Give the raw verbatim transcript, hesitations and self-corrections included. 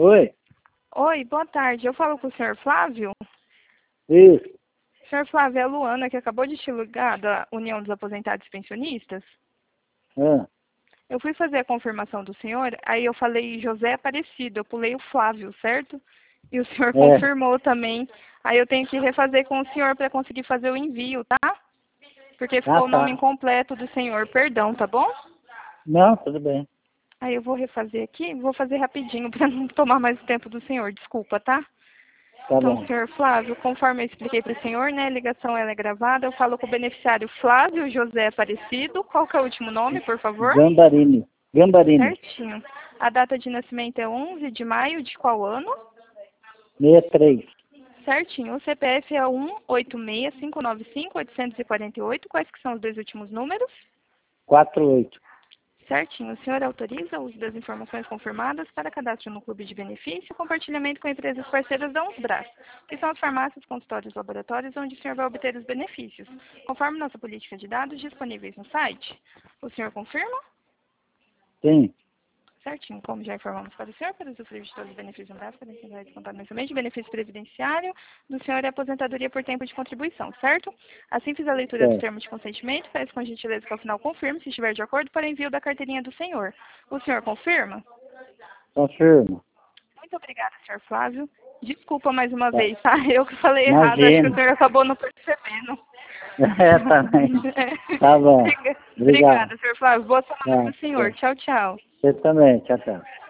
Oi? Oi, boa tarde. Eu falo com o senhor Flávio? Isso. Senhor Flávio, é a Luana que acabou de te ligar da União dos Aposentados e Pensionistas. Ah, Eu fui fazer a confirmação do senhor, aí eu falei José Aparecido, eu pulei o Flávio, certo? E o senhor é. confirmou também. Aí eu tenho que refazer com o senhor para conseguir fazer o envio, tá? Porque ficou Ah, o nome tá. incompleto do senhor, perdão, tá bom? Não, tudo bem. Aí eu vou refazer aqui, vou fazer rapidinho para não tomar mais o tempo do senhor, desculpa, tá? Tá Então, bom. senhor Flávio, conforme eu expliquei para o senhor, né, a ligação ela é gravada, eu falo com o beneficiário Flávio José Aparecido. Qual que é o último nome, por favor? Gambarini. Gambarini. Certinho. A data de nascimento é onze de maio de qual ano? sessenta e três. Certinho. O C P F é um oito seis, cinco nove cinco, oito quatro oito. Quais que são os dois últimos números? quarenta e oito. Certinho. O senhor autoriza o uso das informações confirmadas para cadastro no clube de benefício e compartilhamento com empresas parceiras da Unsbras, que são as farmácias, consultórios e laboratórios onde o senhor vai obter os benefícios, conforme nossa política de dados disponíveis no site. O senhor confirma? Sim. Certinho, como já informamos para o senhor, para usufruir de todos os benefícios do braço, podem ser descontados mensalmente, benefício previdenciário do senhor é aposentadoria por tempo de contribuição, certo? Assim fiz a leitura do Certo. termo de consentimento, peço com gentileza que ao final confirme, se estiver de acordo, para envio da carteirinha do senhor. O senhor confirma? Confirmo. Muito obrigada, senhor Flávio. Desculpa mais uma Tá. vez, tá? Eu que falei errado, acho que o Imagina. senhor acabou não percebendo. É, também. Tá bom. Obriga- Obrigado. Obrigada, senhor Flávio. Boa semana Tá, para o senhor. tá. Tchau, tchau. Você também. Tchau, tchau.